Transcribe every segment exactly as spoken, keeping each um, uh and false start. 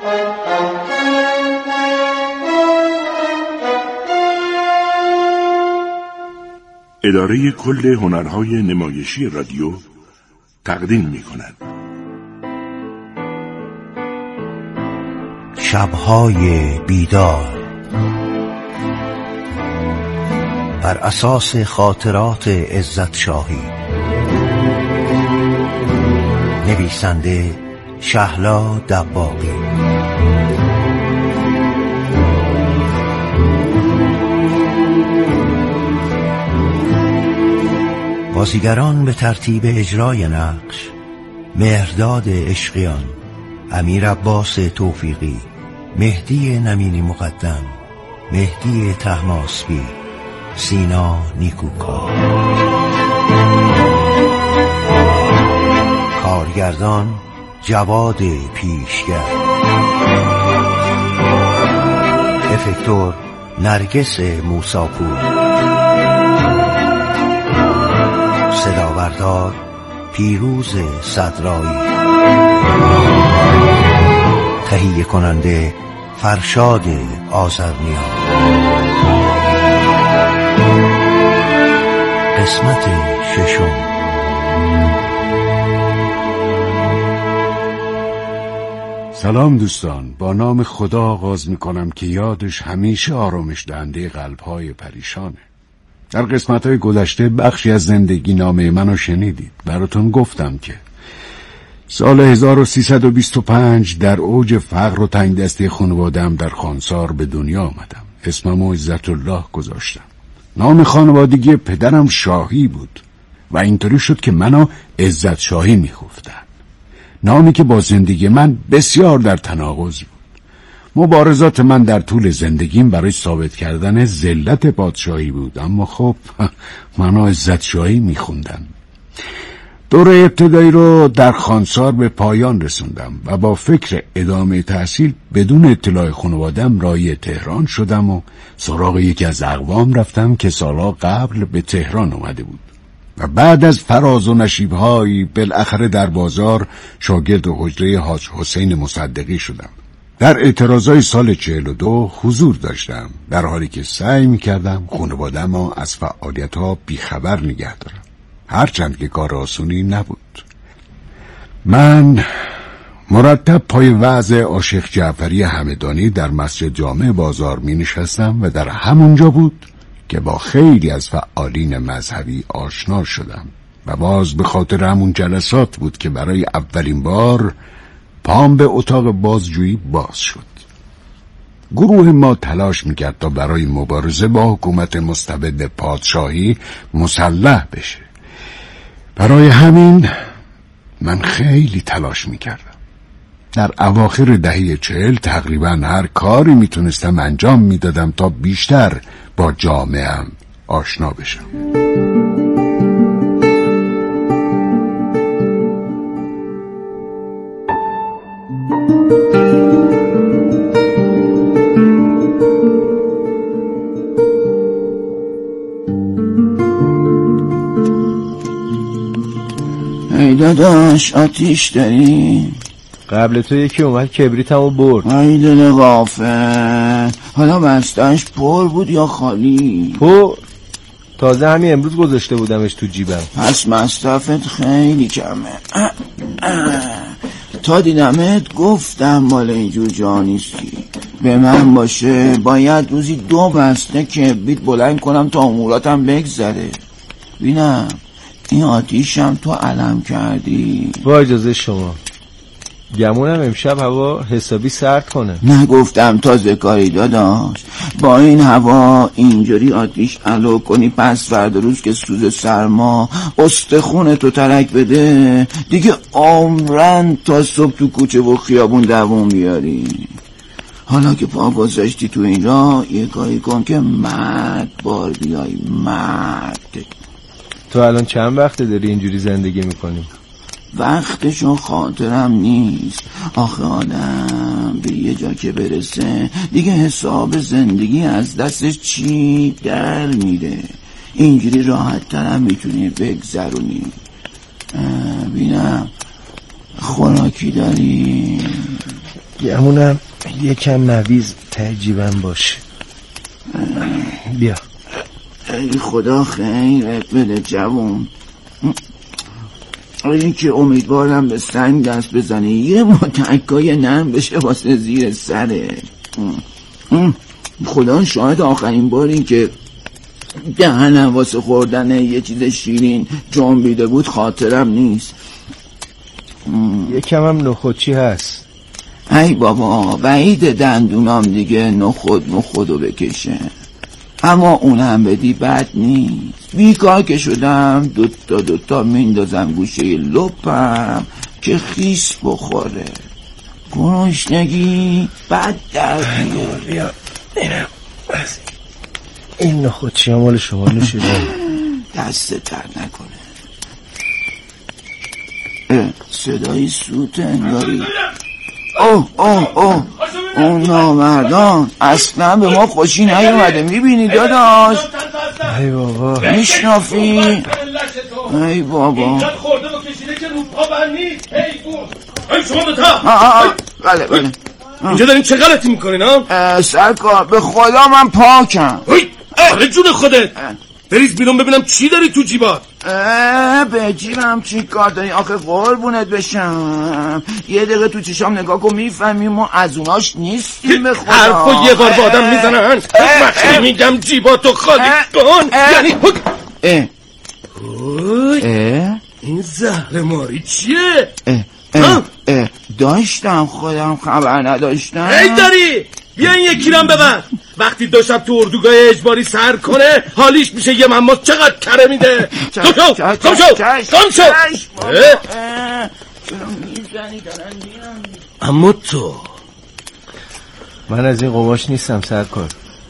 اداره کل هنرهای نمایشی رادیو تقدیم می‌کند. شب‌های بیدار بر اساس خاطرات عزت شاهی. نویسنده شهلا دباغی. بازیگران به ترتیب اجرای نقش: مهرداد عشقیان، امیر عباس توفیقی، مهدی نمینی مقدم، مهدی طهماسبی، سینا نیکوکار. کارگردان جواد پیشگر. افکتور نرگس موساپور. صداوردار پیروز صدرایی. تهیه کننده فرشاد آذرنیا. قسمت ششم. سلام دوستان، با نام خدا آغاز میکنم که یادش همیشه آرامش دهنده قلب‌های پریشانه. در قسمت‌های گذشته بخشی از زندگی نامه منو شنیدید. براتون گفتم که سال هزار و سیصد و بیست و پنج در اوج فقر و تنگ دستی خانواده‌ام در خانسار به دنیا آمدم. اسممو عزت الله گذاشتم. نام خانوادگی پدرم شاهی بود و اینطوری شد که منو عزت شاهی میگفتن. نامی که با زندگی من بسیار در تناقض بود. مبارزات من در طول زندگیم برای ثابت کردن ذلت پادشاهی بود، اما خب منو عزت شاهی میخوندن. دوره ابتدایی رو در خانسار به پایان رسوندم و با فکر ادامه تحصیل بدون اطلاع خانواده‌ام راهی تهران شدم و سراغ یکی از اقوام رفتم که سالها قبل به تهران اومده بود و بعد از فراز و نشیب‌هایی بالاخره در بازار شاگرد حجره حاج حسین مصدقی شدم. در اعتراضای سال چهل و دو حضور داشتم، در حالی که سعی می‌کردم خانواده‌ام را از فعالیت‌ها بیخبر نگه دارم، هرچند که کار آسونی نبود. من مرتب پای وعظ عاشق جعفری همدانی در مسجد جامع بازار می نشستم و در همونجا بود که با خیلی از فعالین مذهبی آشنا شدم و باز به خاطر همون جلسات بود که برای اولین بار پام به اتاق بازجویی باز شد. گروه ما تلاش میکرد تا برای مبارزه با حکومت مستبد پادشاهی مسلح بشه. برای همین من خیلی تلاش میکردم. در اواخر دهه چهل تقریبا هر کاری میتونستم انجام میدادم تا بیشتر با جامعه‌ام آشنا بشم. ای داداش آتیش داری؟ قبل تو یکی اومد کبریتمو برد. ای دل غافل، حالا بستش پر بود یا خالی؟ پر. تازه همین امروز گذاشته بودمش تو جیبم. پس مصرفت خیلی کمه. اه اه. تا دیدمت گفتم مال اینجور جا نیستی. به من باشه باید روزی دو بسته کبریت بلند کنم تا اموراتم بگذره. بینم این آتیشم تو علم کردی. با اجازه شما. گمونم امشب هوا حسابی سرد کنه. نگفتم تازه کاری داداش. با این هوا اینجوری آتیش علو کنی پس فردا روز که سوز سرما استخون تو ترک بده دیگه عمرن تا صبح تو کوچه و خیابون دووم بیاری. حالا که پا گذاشتی تو این راه یه کاری کن که مرد بار بیای. مرد. تو الان چند وقته داری اینجوری زندگی میکنی؟ وقتشون خاطرم نیست. آخه آدم به یه جا که برسه دیگه حساب زندگی از دستش چی در میره. اینجوری راحت ترم میتونی بگذرونی. بینم خوراکی داری؟ گمونم یکم نویز ته جیبم باشه. بیا. ای خدا خیرت بده جوون. این که امیدوارم به سنگ دست بزنی یه متکای نرم بشه واسه زیر سره. خدا شاید آخرین باری که دهنم واسه خوردن یه چیز شیرین جنبیده بود خاطرم نیست. یکم هم نخودچی هست. ای بابا بعید دندونام دیگه نخود نخودو بکشه، اما اونم بدی بد نیست. بیکار که شدم دوتا دوتا میندازم گوشه لپم که خیس بخوره. گرسنگی بد در بیار. بیا اینم این نخودچی مال شما نوشیدن. دست تر نکنه. صدای سوت انگاری. اوه اوه اوه اون نامردان اصلا به ما خوشی نیومده. میبینی داداش؟ ای بابا میشنافی؟ ای بابا خورده و کشیده که رو پا بر نیست. ای شما دوتا بله بله اینجا دارین چه غلطی میکنین ها؟ سرکار به خدا من پاکم. آره جون خودت. بریز بیرون ببینم چی داری تو جیبات. به جیبم چی کار داری آخه قربونت بشم. یه دقیقه تو چشام نگاه کن میفهمیم ما از اوناش نیستیم. به خدا حرفو یه بار با آدم میزنن. وقتی میگم جیباتو خالی کن یعنی اه اه این زهر ماری چیه؟ اه اه اه داشتم خودم خبر نداشتم. ای داری بیا این یکی رم ببر. وقتی دو شب تو اردوگاه اجباری سر کنه حالیش میشه یه مماز چقدر کره میده. کم شو کم شو کم شو. اما تو من از این قماش نیستم سرکار.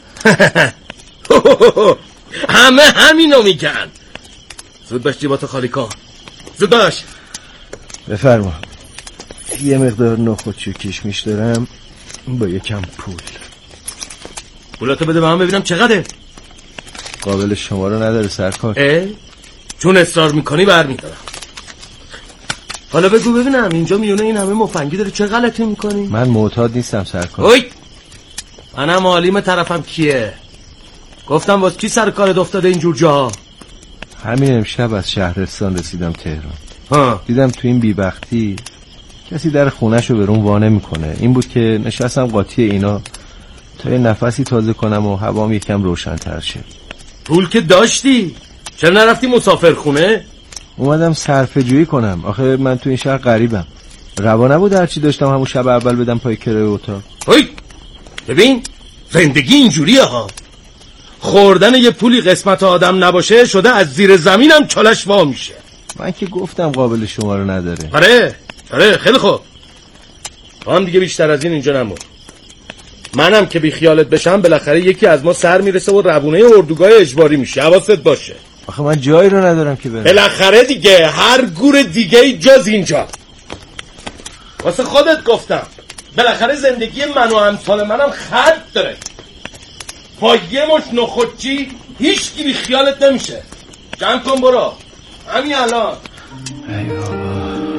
همه همینو میگن. زود باش جیباتو خالی کن. زود باش. بفرما. یه مقدار نخودچی و کشمیش دارم با یکم پول. پولاتو بده به من ببینم چقدره. قابل شما رو نداره سرکار. اه؟ چون اصرار میکنی برمیدارم. حالا بگو ببینم اینجا میونه این همه مفنگی داری چه غلطی میکنی؟ من معتاد نیستم سرکار. اوی منم عالیم طرفم کیه. گفتم واسه کی سر کارت افتاده اینجور جاها؟ همین امشب از شهرستان رسیدم تهران. ها. دیدم تو این بیبختی کسی در خونه‌شو برون وانه میکنه. این بود که نشستم قاطی اینا تا یه نفسی تازه کنم و هوام یکم روشن‌تر شه. پول که داشتی چرا نرفتی مسافر خونه؟ اومدم صرفه جویی کنم. آخه من تو این شهر غریبم. روا نبود هرچی داشتم همون شب اول بدم پای کرایه اتاق. هی ببین زندگی اینجوریه ها. خوردن یه پولی قسمت آدم نباشه شده از زیر زمینم چالش وا میشه. من که گفتم قابل شما رو نداره. آره آره خیلی خوب. تو هم دیگه بیشتر از این اینجا نمون. منم که بی خیالت بشم بالاخره یکی از ما سر میرسه و روونه اردوگاه اجباری میشه. حواست باشه. آخه من جایی رو ندارم که برم. بالاخره دیگه هر گور دیگه جز اینجا. واسه خودت گفتم بالاخره زندگی من و امثال منم خرد داره. با یه مش نخودچی هیچ کی بی خیالت نمیشه. جمع کن برو همین الان. ای بابا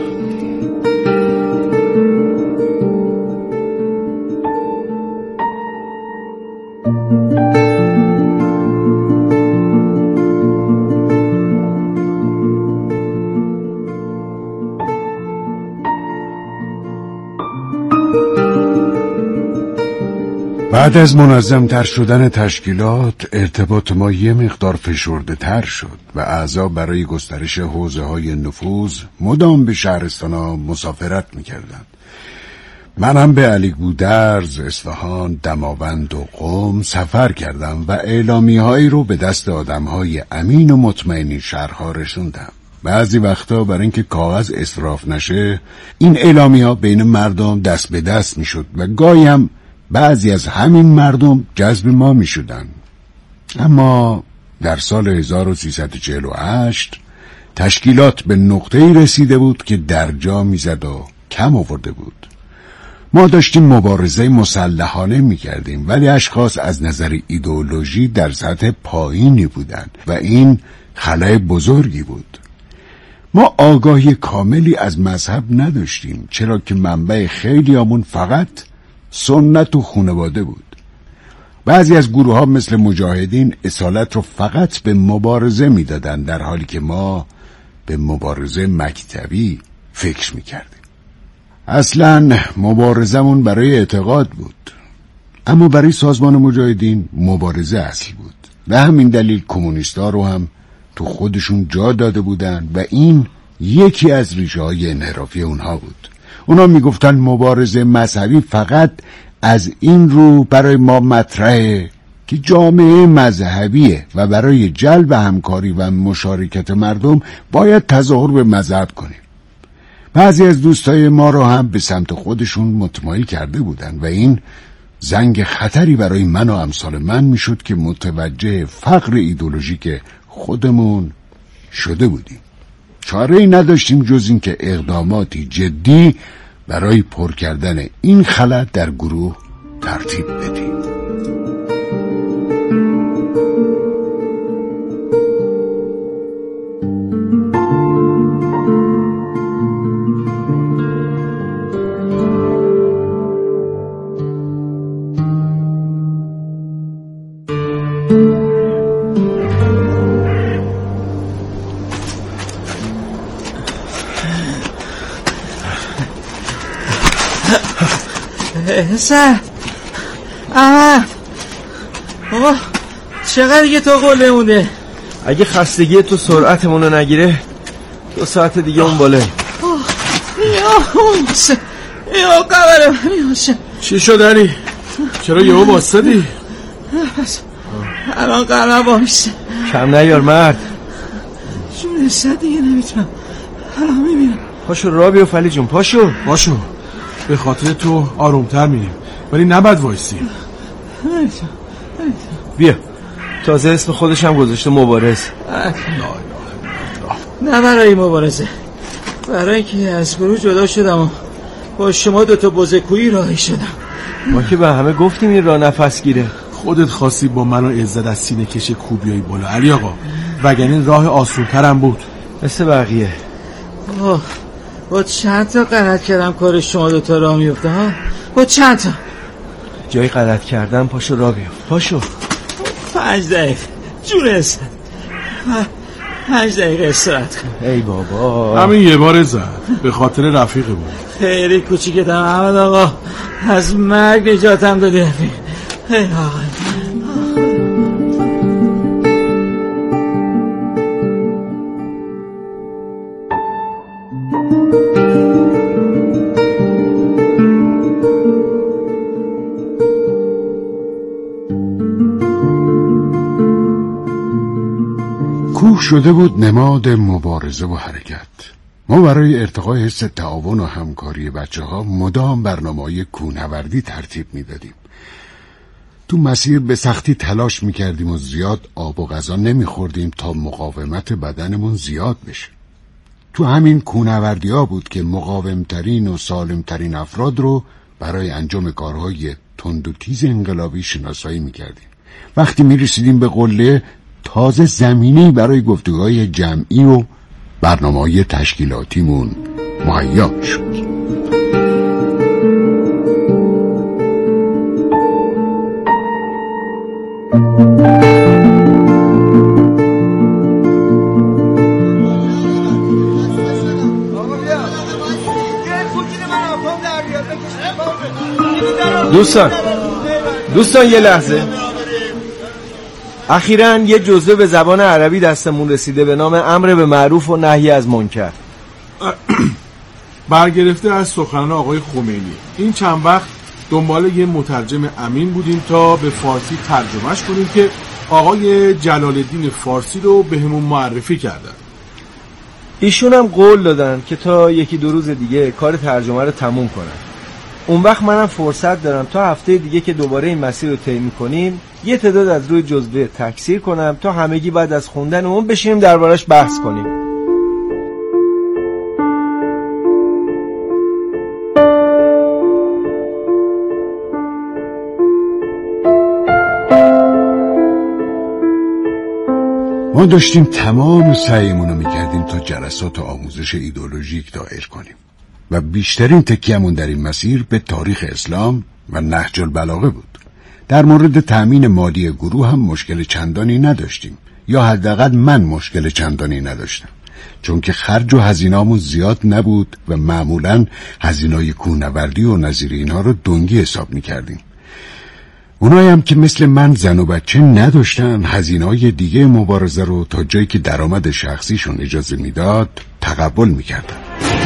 بعد از منظم تر شدن تشکیلات ارتباط ما یه مقدار فشرده تر شد و اعضا برای گسترش حوزه های نفوذ مدام به شهرستان ها مسافرت میکردند. من هم به علی گودرز، اصفهان، دماوند و قم سفر کردم و اعلامی هایی رو به دست آدم های امین و مطمئنی شهرها رسوندم. بعضی وقتا برای اینکه کاغذ اسراف نشه این اعلامی ها بین مردم دست به دست میشد و گاهی هم بعضی از همین مردم جذب ما می شدن. اما در سال هزار و سیصد و چهل و هشت تشکیلات به نقطه‌ای رسیده بود که درجا می زد و کم آورده بود. ما داشتیم مبارزه مسلحانه می کردیم ولی اشخاص از نظر ایدئولوژی در سطح پایینی بودند و این خلأ بزرگی بود. ما آگاهی کاملی از مذهب نداشتیم، چرا که منبع خیلیامون فقط سنت و خانواده بود. بعضی از گروه ها مثل مجاهدین اصالت رو فقط به مبارزه میدادن، در حالی که ما به مبارزه مکتبی فکر میکردیم. اصلا مبارزمون برای اعتقاد بود، اما برای سازمان مجاهدین مبارزه اصل بود. به همین دلیل کمونیستا رو هم تو خودشون جا داده بودن و این یکی از ریشه های انحرافی اونها بود. اونا میگفتن مبارزه مذهبی فقط از این رو برای ما مطرحه که جامعه مذهبیه و برای جلب همکاری و مشارکت مردم باید تظاهر به مذهب کنیم. بعضی از دوستای ما رو هم به سمت خودشون متمایل کرده بودن و این زنگ خطری برای من و امثال من میشد که متوجه فقر ایدئولوژیک خودمون شده بودیم. چاره‌ای نداشتیم جز این که اقداماتی جدی برای پر کردن این خلأ در گروه ترتیب بدیم. حسن احمد بابا چقدر دیگه تا قله مونده؟ اگه خستگی تو سرعتمونو نگیره دو ساعت دیگه اون باله. یا حسن یا قبره من حسن. چی شد علی؟ چرا یهو واسدی؟ الان قرار باشه کم نیار مرد. جون حسن دیگه نمیتونم، الان میبینم. پاشو را بیو فلی جون، پاشو پاشو. به خاطر تو آرومتر میریم ولی نباید وایسی. بیا تازه اسم خودش هم گذاشته مبارز. نه برای مبارزه، برای اینکه از گروه جدا شدم و با شما دوتا بزرگویی راهی شدم. ما که به همه گفتیم این راه نفس گیره. خودت خواستی با من و عزت از سینه کش کوبیایی بالا علی آقا، وگرنه راه آسون‌تر هم بود. مثل بقیه با, با چند تا غلط کردم کار شما دوتا راه میفته ها؟ با چند تا جایی غلط کردم پاشو را بیفت. پاشو پنج دقیقه جون هستن، پنج دقیقه استراحت کن. ای بابا همین یه بار زد به خاطر رفیق بود. خیلی کوچیکتم احمد آقا، از مرگ نجاتم دادی رفیق. ای آقا کوه شده بود نماد مبارزه و حرکت. ما برای ارتقای حس تعاون و همکاری بچه ها مدام برنامه‌های کوهنوردی ترتیب میدادیم. تو مسیر به سختی تلاش میکردیم و زیاد آب و غذا نمیخوردیم تا مقاومت بدنمون زیاد بشه. تو همین کوهنوردی ها بود که مقاومترین و سالمترین افراد رو برای انجام کارهای تند و تیز انقلابی شناسایی میکردیم. وقتی میرسیدیم به قله تازه زمینی برای گفتگوهای جمعی و برنامه‌های تشکیلاتیمون مهیا شد. دوستان دوستان یه لحظه. اخیراً یه جزوه به زبان عربی دستمون رسیده به نام امر به معروف و نهی از منکر، برگرفته از سخنان آقای خمینی. این چند وقت دنبال یه مترجم امین بودیم تا به فارسی ترجمهش کنیم که آقای جلال الدین فارسی رو به همون معرفی کردن. ایشون هم قول دادن که تا یکی دو روز دیگه کار ترجمه رو تموم کنن. اون وقت منم فرصت دارم تا هفته دیگه که دوباره این مسیر رو طی می‌کنیم یه تعداد از روی جزوه تکثیر کنم تا همگی بعد از خوندن اون بشینیم دربارش بحث کنیم. ما ما داشتیم تمام سعیمون رو میکردیم تا جلسات آموزش ایدئولوژیک دایر کنیم و بیشترین تکیه‌مون در این مسیر به تاریخ اسلام و نهج البلاغه بود. در مورد تأمین مالی گروه هم مشکل چندانی نداشتیم، یا حداقل من مشکل چندانی نداشتم، چون که خرج و هزینه‌مون زیاد نبود و معمولاً هزینه‌های کوهنوردی و نظیر اینها رو دنگی حساب میکردیم. اونایی هم که مثل من زن و بچه نداشتن، هزینه‌های دیگه مبارزه رو تا جایی که درآمد شخصیشون اجازه میداد تقبل میکردن.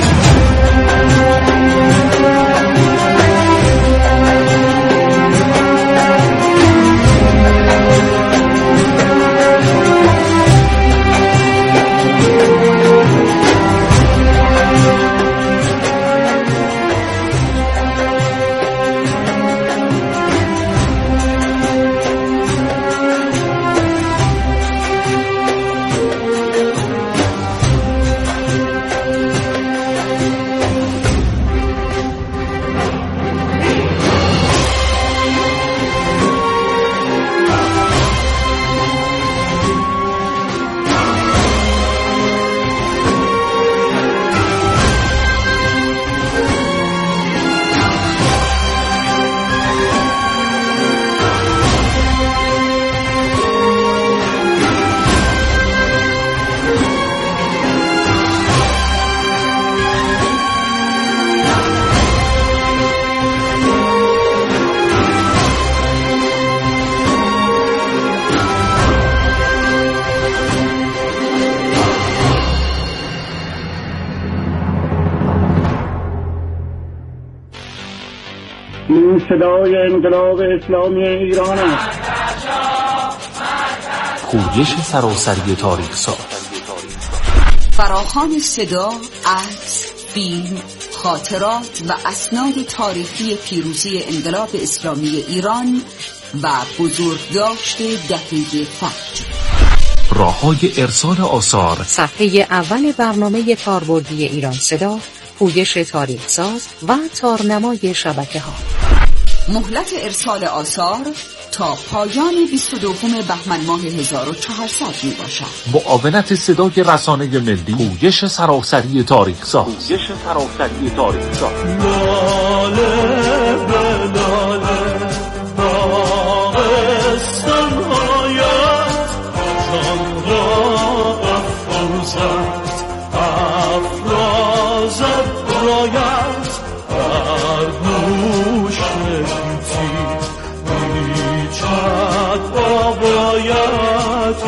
این صدای انقلاب اسلامی ایران است. پویش سراسری تاریخ ساز، فراخوان صدا، عکس، فیلم، خاطرات و اسناد تاریخی پیروزی انقلاب اسلامی ایران و بزرگداشت دهه فتح. راه‌های ارسال آثار. صفحه اول برنامه کاربردی ایران صدا، پویش تاریخ ساز و تارنمای شبکه ها. مهلت ارسال آثار تا پایان بیست و دوم بهمن ماه هزار و چهارصد می باشد. معاونت صدای رسانه ملی، پویش سراسری تاریخ ساز. پویش سراسری تاریخ ساز. لاله بلاله داغستان هایت جان را افروزد افرازد رایت در گوش گیتی میچد آقایت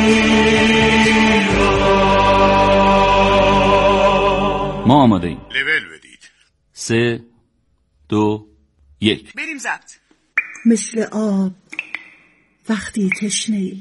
ایران. ما آماده ایم. لول بدید. سه دو یک بریم ضبط. مثل آب وقتی تشنه‌ای،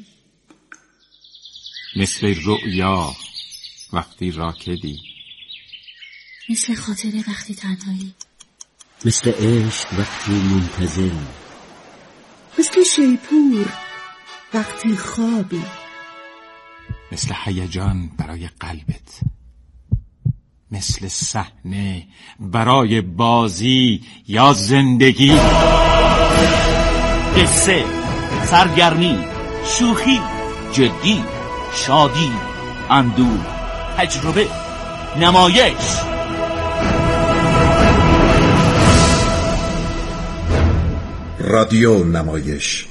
مثل رؤیا وقتی راکدی، مثل خاطره وقتی تنهایی، مثل عشق وقتی منتظری، مثل شیپور وقتی خوابی، مثل هیجان برای قلبت، مثل صحنه برای بازی یا زندگی. قصه، سرگرمی، شوخی، جدی، شادی، اندوه، تجربه، نمایش. رادیو نمایش.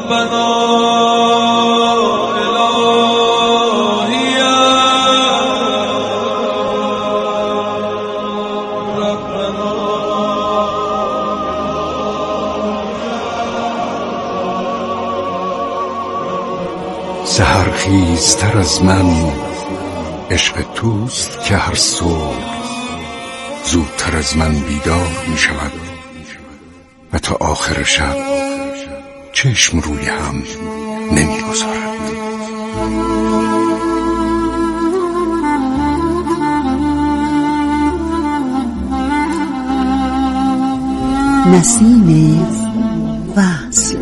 ربنا الهی ربنا سحرخیزتر از من عشق توست که هر صبح زودتر از من بیدار می شود و تا آخر شب چشم روی هم نمی گذارد. نسیم وصل.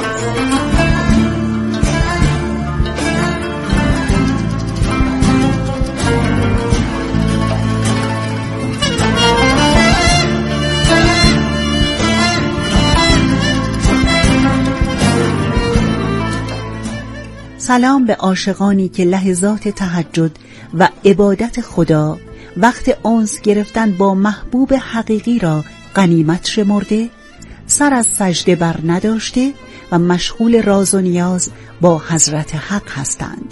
سلام به عاشقانی که لحظات تهجد و عبادت خدا، وقت انس گرفتن با محبوب حقیقی را غنیمت شمرده، سر از سجده بر نداشته و مشغول راز و نیاز با حضرت حق هستند.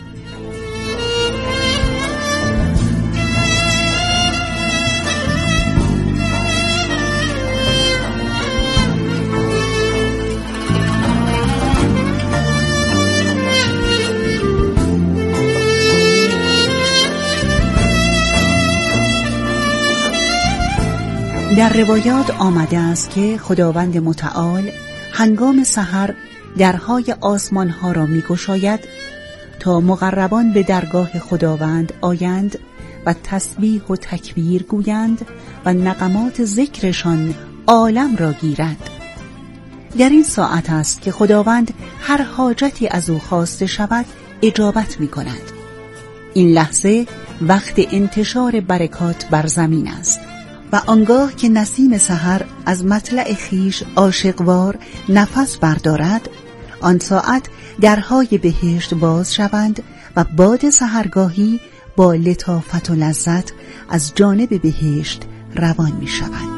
در روایات آمده است که خداوند متعال هنگام سحر درهای آسمان ها را می گشاید تا مقربان به درگاه خداوند آیند و تسبیح و تکبیر گویند و نغمات ذکرشان عالم را گیرد. در این ساعت است که خداوند هر حاجتی از او خواسته شود اجابت می کند. این لحظه وقت انتشار برکات بر زمین است و آنگاه که نسیم سحر از مطلع خیش عاشقوار نفس بردارد، آن ساعت درهای بهشت باز شوند و باد سحرگاهی با لطافت و لذت از جانب بهشت روان می شوند.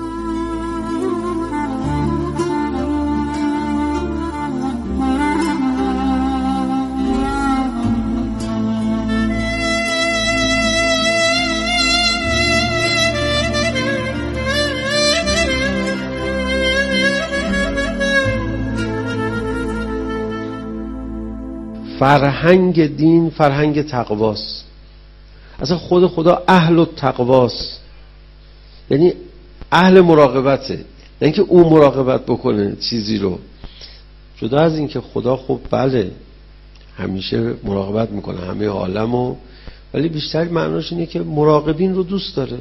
فرهنگ دین فرهنگ تقواست. اصلا خود خدا اهل التقواست، یعنی اهل مراقبته، نه اینکه او مراقبت بکنه چیزی رو. جدا از این که خدا خب بله همیشه مراقبت میکنه همه عالمو، ولی بیشتر معناش اینه که مراقبین رو دوست داره.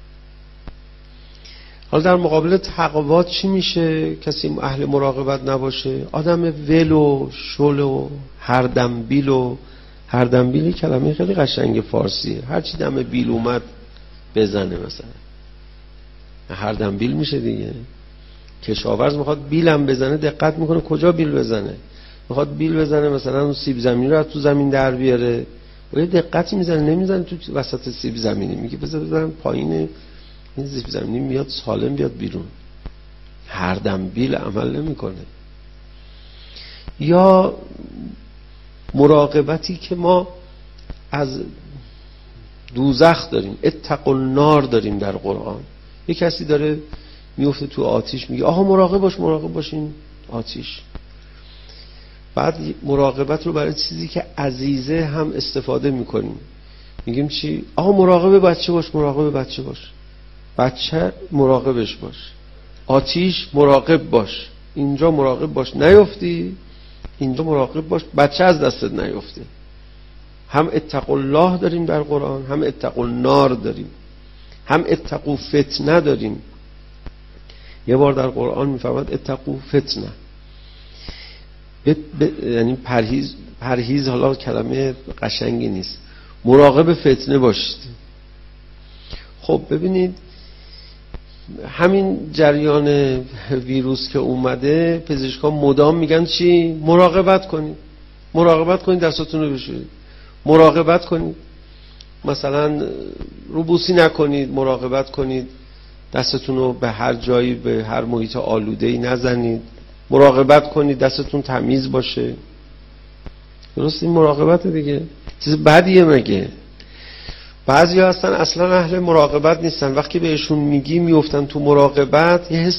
حالا در مقابل تقوا چی میشه؟ کسی اهل مراقبت نباشه، آدم ول و شل و هر دم بیل و هر دم بیلی کلمه خیلی قشنگ فارسیه، هر چی دم بیل اومد بزنه. مثلا هر دم بیل میشه دیگه. کشاورز میخواد بیلم بزنه دقت میکنه کجا بیل بزنه. میخواد بیل بزنه مثلا اون سیب زمینی رو از تو زمین در بیاره و یه دقتی میزنه، نمیزنه تو وسط سیب زمینی، میگه بذار بذارم پایین این سیب زمینی میاد سالم بیاد بیرون. هر دم بیل عمل نمیکنه. یا مراقبتی که ما از دوزخ داریم، اتقوا النار داریم در قرآن. یک کسی داره میفته تو آتیش، میگه آها مراقب باش مراقب باش این آتیش. بعد مراقبت رو برای چیزی که عزیزه هم استفاده میکنیم، میگیم چی؟ آها مراقب بچه باش مراقب بچه باش، بچه مراقبش باش، آتیش مراقب باش، اینجا مراقب باش نیفتی، اینجا مراقب باش بچه از دستت نیفته. هم اتقوا الله داریم در قرآن، هم اتقوا النار داریم، هم اتقوا فتنه داریم. یه بار در قرآن میفرماد اتقوا فتنه، ب... ب... یعنی پرهیز. پرهیز حالا کلمه قشنگی نیست، مراقب فتنه باشید. خب ببینید همین جریان ویروس که اومده، پزشکان مدام میگن چی؟ مراقبت کنید، مراقبت کنید، دستاتون رو بشورید، مراقبت کنید، مثلا روبوسی نکنید، مراقبت کنید، دستتون رو به هر جایی به هر محیط آلوده‌ای نزنید، مراقبت کنید دستتون تمیز باشه. درست این مراقبت دیگه، چیز بدیه مگه؟ بعضی ها هستن اصلا اهل مراقبت نیستن، وقتی بهشون میگی میفتن تو مراقبت، یه حس